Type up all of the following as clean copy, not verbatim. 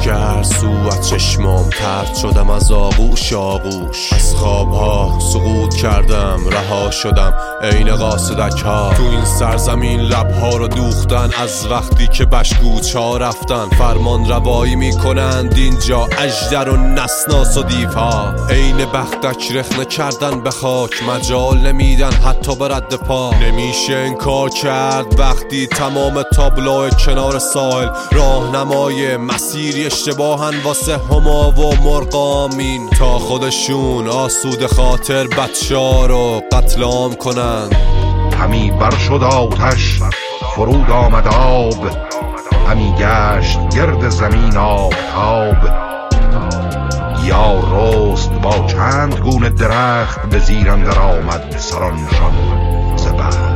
کرد سو از چشمام، پرت شدم از آغوش آغوش، از خوابها سقوط کردم، رها شدم عین قاصدک ها. تو این سرزمین لبها رو دوختن از وقتی که بشکوچا رفتن، فرمان روایی میکنند اینجا اژدر و نسناس و دیوها. عین بختک رخنه کردن به خاک، مجال نمیدن حتی به رد پا. نمیشه انکار کرد وقتی تمام تابلو کنار ساحل راهنمای مسیری اشتباهن واسه هما و مرغامین، تا خودشون آسود خاطر بچه‌ها رو قتل عام کنن. همی بر شد آتش فرود آمد آب، همی گشت گرد زمین آفتاب. یا رست با چند گونه درخت، به زیر اندر آمد سرانشان ز بخت.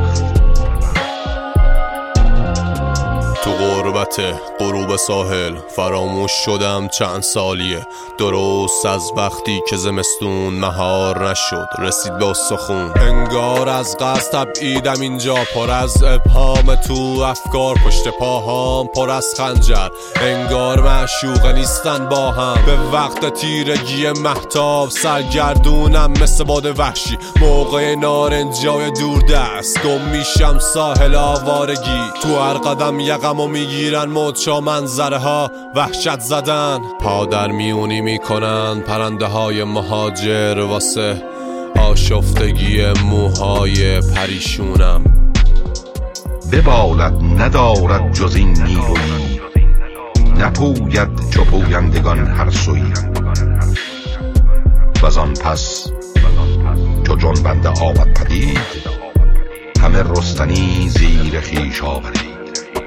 تو غربت غروب ساحل فراموش شدم چند سالیه، درست از وقتی که زمستون مهار نشد رسید به استخون. انگار از قصد تبعیدم اینجا، پر از ابهام تو افکار، پشت پاهام پر از خنجر، انگار معشوقه نیستن با هم. به وقت تیرگی مهتاب سرگردونم مثل باد وحشی، موقع نارنجای دوردست گم میشم ساحل آوارگی. تو هر قدم یقمو میگیرن موجا منظره ها وحشت زدن، پادر میونی میکنن پرنده های مهاجر واسه آشفتگی موهای پریشونم. ببالد ندارد جز این نیرویی، نپوید چو پویندگان هر سویی. وزان پس چو جنبنده آمد پدید، همه رستنی زیر خویش آورید.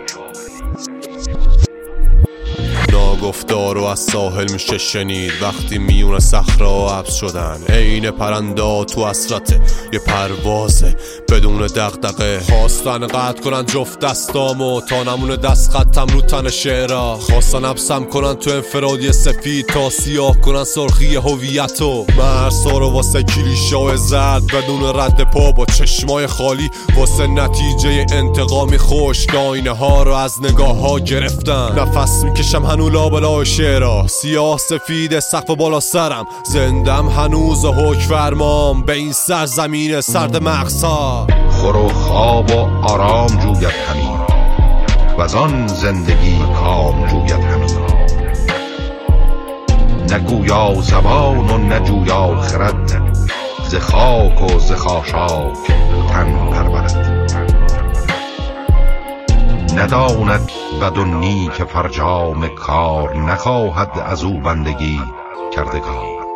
ناگفتار و از ساحل میشه شنید وقتی میون صخرا حبس شدن، عین پرنده تو حسرت یه پروازه بدون دغدغه. خواستن قطع کنن جفت دستامو تا نمونه دست خطم رو تن شعرها، خواستن حبسم کنن تو انفرادی سفید تا سیاه کنن سرخی هویتو. مرسا رو واسه کلیشه زد بدون رد پا، با چشمای خالی واسه نتیجه انتقامی خشک. آینه ها رو از نگاه ها گرفتن، نفس میکشم هنو لابلا شعرها، سیاه سفید سقف بالا سرم، زندم هنوز و حکم فرمام به این سرزمین سرد مغزها. خور و خواب و آرام جوید همی، وزان زندگی کام جوید همی. نگویا زبان و نجویا خرد، ز خاک و ز خاشاک تن پرورد. نداند بد و نیک فرجام کار، نخواهد از او بندگی کردگار.